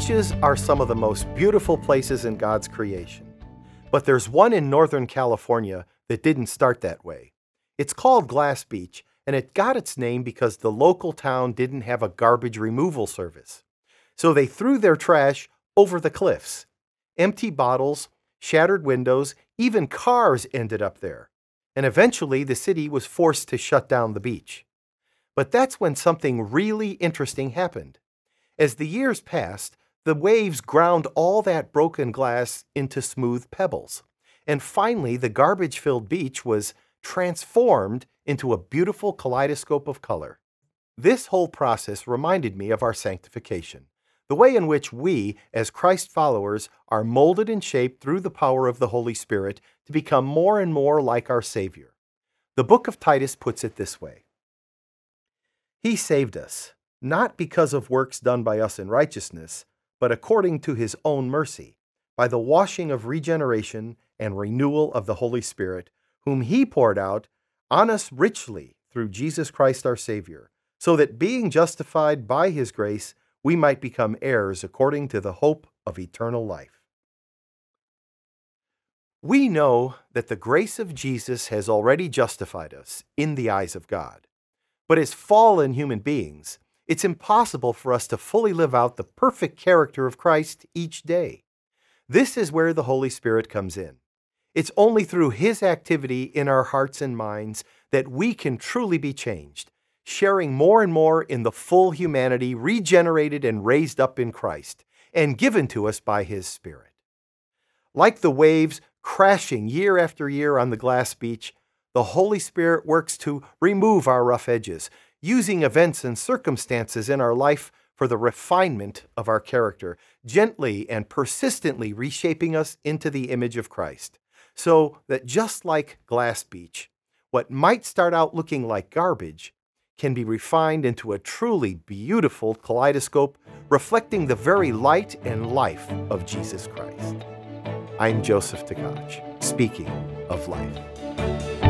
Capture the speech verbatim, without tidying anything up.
Beaches are some of the most beautiful places in God's creation. But there's one in Northern California that didn't start that way. It's called Glass Beach, and it got its name because the local town didn't have a garbage removal service. So they threw their trash over the cliffs. Empty bottles, shattered windows, even cars ended up there. And eventually the city was forced to shut down the beach. But that's when something really interesting happened. As the years passed, the waves ground all that broken glass into smooth pebbles. And finally, the garbage-filled beach was transformed into a beautiful kaleidoscope of color. This whole process reminded me of our sanctification, the way in which we, as Christ followers, are molded and shaped through the power of the Holy Spirit to become more and more like our Savior. The book of Titus puts it this way: He saved us, not because of works done by us in righteousness, but according to His own mercy, by the washing of regeneration and renewal of the Holy Spirit, whom He poured out on us richly through Jesus Christ our Savior, so that being justified by His grace, we might become heirs according to the hope of eternal life. We know that the grace of Jesus has already justified us in the eyes of God. But as fallen human beings, it's impossible for us to fully live out the perfect character of Christ each day. This is where the Holy Spirit comes in. It's only through His activity in our hearts and minds that we can truly be changed, sharing more and more in the full humanity regenerated and raised up in Christ, and given to us by His Spirit. Like the waves crashing year after year on the glass beach, the Holy Spirit works to remove our rough edges, using events and circumstances in our life for the refinement of our character, gently and persistently reshaping us into the image of Christ. So that just like Glass Beach, what might start out looking like garbage can be refined into a truly beautiful kaleidoscope reflecting the very light and life of Jesus Christ. I'm Joseph Tkach, speaking of life.